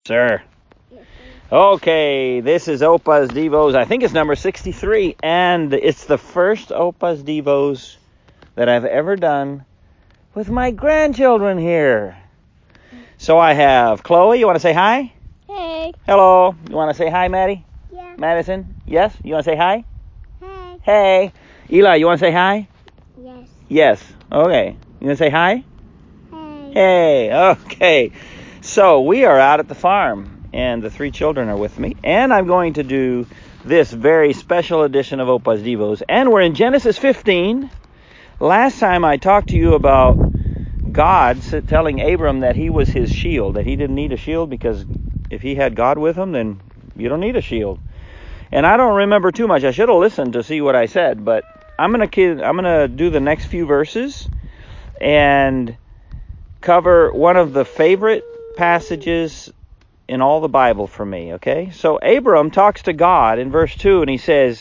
Sir. Okay, this is Opa's Devos. I think it's number 63, and it's the first Opa's Devos that I've ever done with my grandchildren here. So I have Chloe. You want to say hi? Hey. Hello. You want to say hi, Maddie? Yeah. Madison? Yes? You want to say hi? Hey. Hey. Eli, you want to say hi? Yes. Yes. Okay. You want to say hi? Hey. Hey. Okay. So we are out at the farm, and the three children are with me, and I'm going to do this very special edition of Opa's Devos, and we're in Genesis 15. Last time I talked to you about God telling Abram that he was his shield, that he didn't need a shield because if he had God with him, then you don't need a shield. And I don't remember too much. I should have listened to see what I said, but I'm gonna do the next few verses and cover one of the favorite passages in all the Bible for me, okay? So Abram talks to God in verse 2, and he says,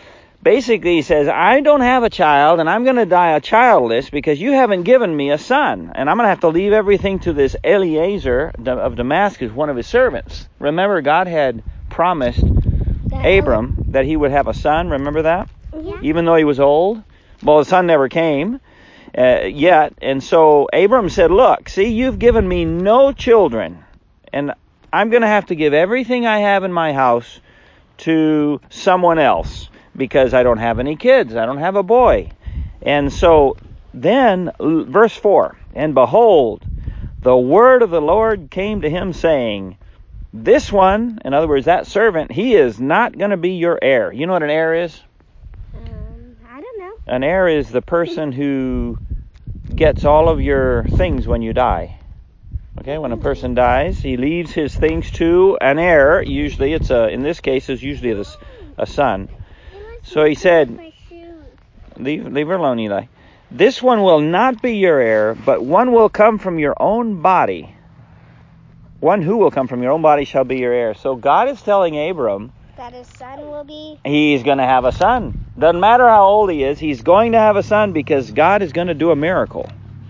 I don't have a child, and I'm going to die childless because you haven't given me a son. And I'm going to have to leave everything to this Eliezer of Damascus, one of his servants. Remember, God had promised Abram that he would have a son. Remember that? Yeah. Even though he was old? Well, the son never came yet. And so Abram said, look, see, you've given me no children, and I'm going to have to give everything I have in my house to someone else because I don't have any kids. I don't have a boy. And so then, verse 4, and behold, the word of the Lord came to him saying, this one, in other words, that servant, he is not going to be your heir. You know what an heir is? I don't know. An heir is the person who gets all of your things when you die. Okay, when a person dies, he leaves his things to an heir. Usually, in this case, it's usually a son. So he said, leave her alone, Eli. This one will not be your heir, but one will come from your own body. One who will come from your own body shall be your heir. So God is telling Abram that his son will be. He's going to have a son. Doesn't matter how old he is, he's going to have a son because God is going to do a miracle.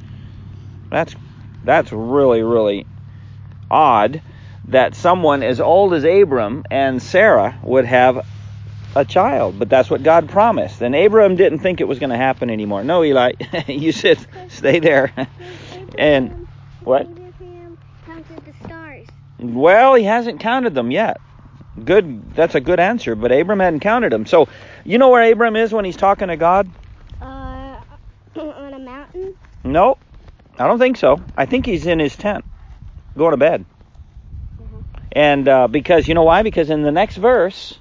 That's really, really odd that someone as old as Abram and Sarah would have a child, but that's what God promised. And Abram didn't think it was going to happen anymore. No, Eli, you stay there. And what? Abraham counted the stars. Well, he hasn't counted them yet. Good, that's a good answer, but Abram hadn't counted them. So, you know where Abram is when he's talking to God? On a mountain? No, I don't think so. I think he's in his tent, going to bed. And because, you know why? Because in the next verse,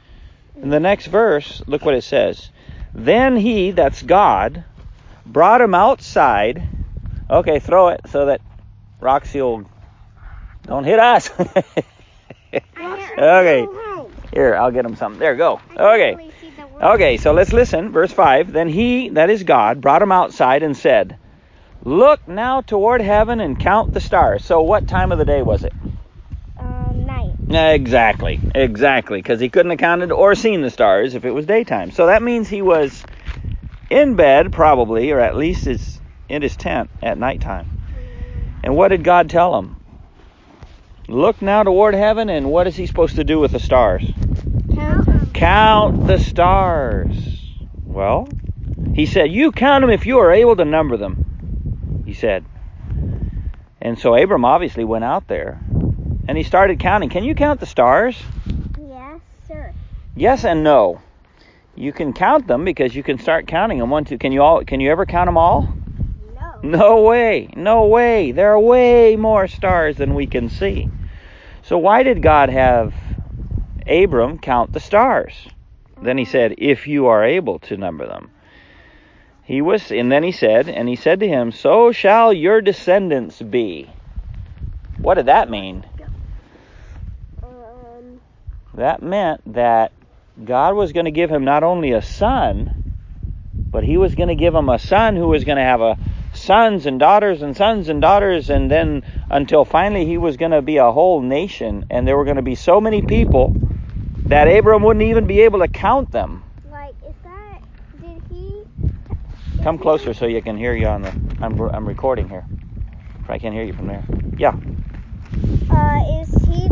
look what it says. Then he, that's God, brought him outside. Okay, throw it so that Roxy will, don't hit us. Okay, here, I'll get him something. There, go. Okay, so let's listen. Verse 5, then he, that is God, brought him outside and said, look now toward heaven and count the stars. So what time of the day was it? Night. Exactly, because he couldn't have counted or seen the stars if it was daytime. So that means he was in bed, probably, or at least in his tent at nighttime. And what did God tell him? Look now toward heaven, and what is he supposed to do with the stars? Count them. Count the stars. Well, he said, you count them if you are able to number them, he said. And so Abram obviously went out there, and he started counting. Can you count the stars? Yes, sir. Yes and no. You can count them because you can start counting them. 1, 2. Can you ever count them all? No. No way. There are way more stars than we can see. So why did God have Abram count the stars? Then he said, if you are able to number them. And then he said to him, so shall your descendants be. What did that mean? That meant that God was going to give him not only a son, but he was going to give him a son who was going to have sons and daughters and sons and daughters, and then until finally he was going to be a whole nation, and there were going to be so many people that Abram wouldn't even be able to count them. Did he... Come closer so you can hear you on I'm recording here. I can't hear you from there. Yeah. Is he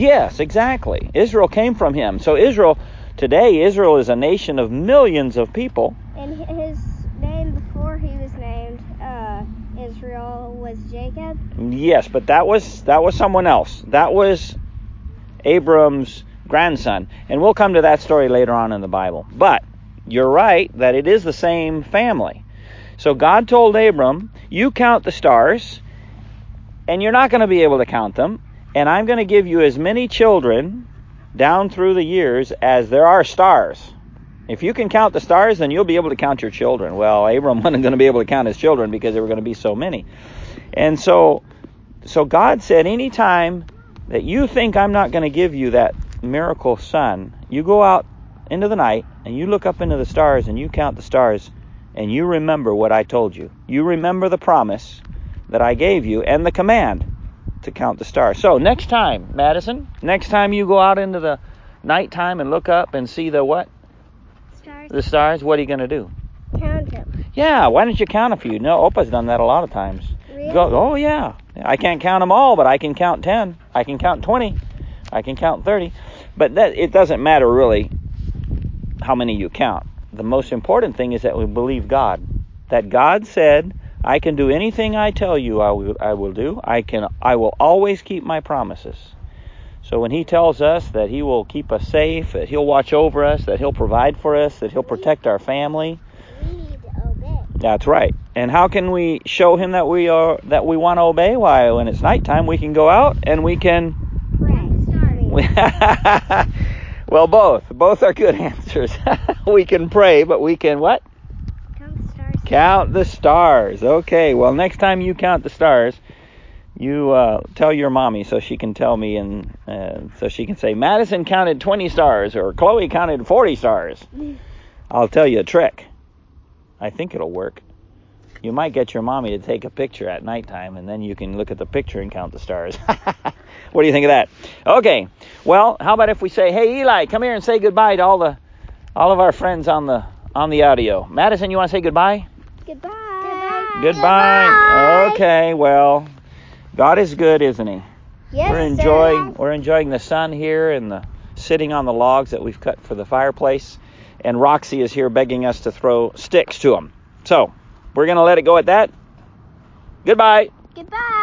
Yes, exactly. Israel came from him. So today Israel is a nation of millions of people. And his name before he was named Israel was Jacob? Yes, but that was someone else. That was Abram's grandson. And we'll come to that story later on in the Bible. But you're right that it is the same family. So God told Abram, you count the stars, and you're not going to be able to count them, and I'm going to give you as many children down through the years as there are stars. If you can count the stars, then you'll be able to count your children. Well, Abram wasn't going to be able to count his children because there were going to be so many. And so God said, anytime that you think I'm not going to give you that miracle son, you go out into the night and you look up into the stars and you count the stars and you remember what I told you. You remember the promise that I gave you and the command to count the stars. So next time, Madison, next time you go out into the nighttime and look up and see the what? Stars. The stars, what are you going to do? Count them. Yeah, why don't you count a few? No, Opa's done that a lot of times. Really? Oh, yeah. I can't count them all, but I can count 10. I can count 20. I can count 30. But it doesn't matter really how many you count. The most important thing is that we believe God. That God said, I can do anything I tell you I will do. I will always keep my promises. So when he tells us that he will keep us safe, that he'll watch over us, that he'll provide for us, that he'll protect our family. We need to obey. That's right. And how can we show him that we want to obey? Why, when it's nighttime, we can go out and we can pray. Well, both are good answers. We can pray, but we can what? Count the stars. Count the stars. Okay. Well, next time you count the stars, you tell your mommy so she can tell me, and so she can say, Madison counted 20 stars or Chloe counted 40 stars. I'll tell you a trick. I think it'll work. You might get your mommy to take a picture at nighttime, and then you can look at the picture and count the stars. What do you think of that? Okay. Well, how about if we say, hey, Eli, come here and say goodbye to all of our friends on the audio. Madison, you want to say goodbye? Goodbye. Goodbye. Okay. Well, God is good, isn't he? Yes, We're enjoying the sun here and sitting on the logs that we've cut for the fireplace. And Roxy is here begging us to throw sticks to them. So, we're going to let it go at that. Goodbye. Goodbye.